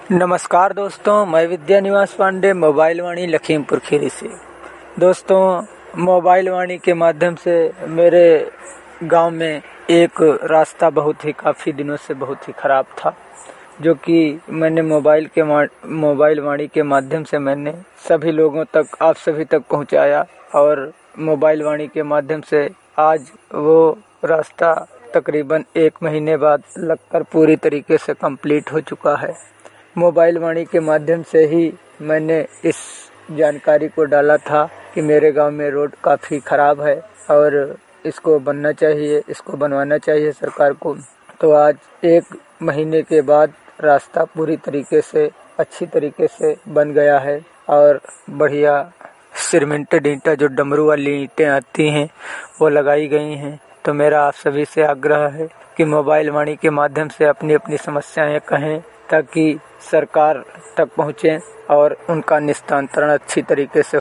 नमस्कार दोस्तों, मैं विद्या निवास पांडे मोबाइल वाणी लखीमपुर खीरी से। दोस्तों, मोबाइल वाणी के माध्यम से मेरे गांव में एक रास्ता काफ़ी दिनों से बहुत ही ख़राब था, जो कि मैंने मोबाइल वाणी के माध्यम से मैंने सभी लोगों तक, आप सभी तक पहुंचाया। और मोबाइल वाणी के माध्यम से आज वो रास्ता तकरीबन 1 महीने बाद लगकर पूरी तरीके से कंप्लीट हो चुका है। मोबाइल वाणी के माध्यम से ही मैंने इस जानकारी को डाला था कि मेरे गांव में रोड काफ़ी ख़राब है और इसको बनवाना चाहिए सरकार को। तो आज 1 महीने के बाद रास्ता पूरी तरीके से अच्छी तरीके से बन गया है और बढ़िया सीमेंटेड ईंटें, जो डमरू वाली ईंटें आती हैं, वो लगाई गई हैं। तो मेरा आप सभी से आग्रह है कि मोबाइल वाणी के माध्यम से अपनी अपनी समस्याएं कहें, ताकि सरकार तक पहुँचें और उनका निस्तारण अच्छी तरीके से